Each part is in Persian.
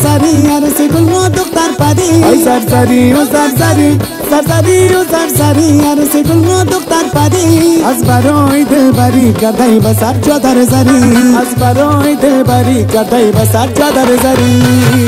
سرسری عروس گل دختر پری ای سرسری و سرسری سرسری و سرسری عروس گل دختر پری از برای دلبری کردی به سر چادر زری از برای دلبری کردی به سر چادر زری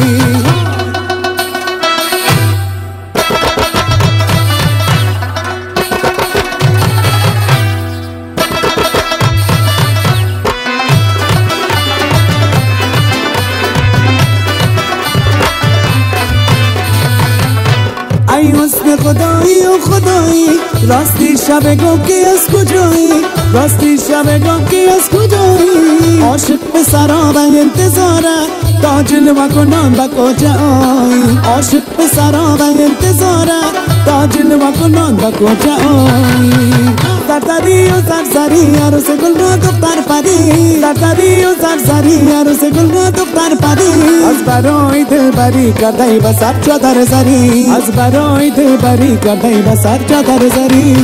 ای حسن خدایی و خدایی راستی شب گم که از کجایی راستی شب گم که از کجایی عاشق به سرا و انتظاره تا جلوه کنم به کجایی عاشق به سرا و انتظاره تا جلوه کنم به کجایی سرسری و سرسری عروس گل را دختر پری سرسری و سرسری عروس گل را دختر پری از برای دلبری کردی به سر چادر زری از برای دلبری کردی به سر چادر زری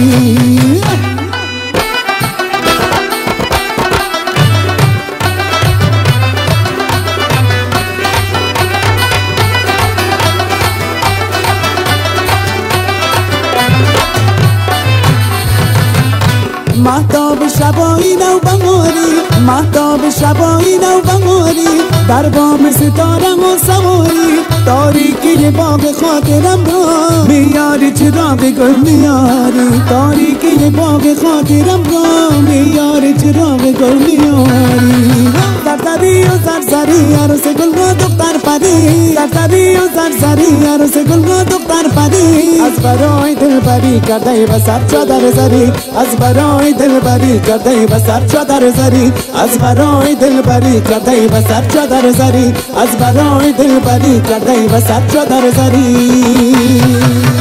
مهتاب شبایی نو بماری مهتاب شبایی نو بماری در بام ستاره و سواری تاریکی باغ خاطرم را میاری چراغ گل میاری تاریکی باغ خاطرم را میاری چراغ گل میاری سرسری و سرسری عروس گل را دختر پری سرسری و سرسری عروس گل را دختر پری از برای دلبری کردی به سر چادر زری از برای دلبری کردی به سر چادر زری از برای دلبری کردی به سر چادر زری از برای دلبری کردی به سر چادر زری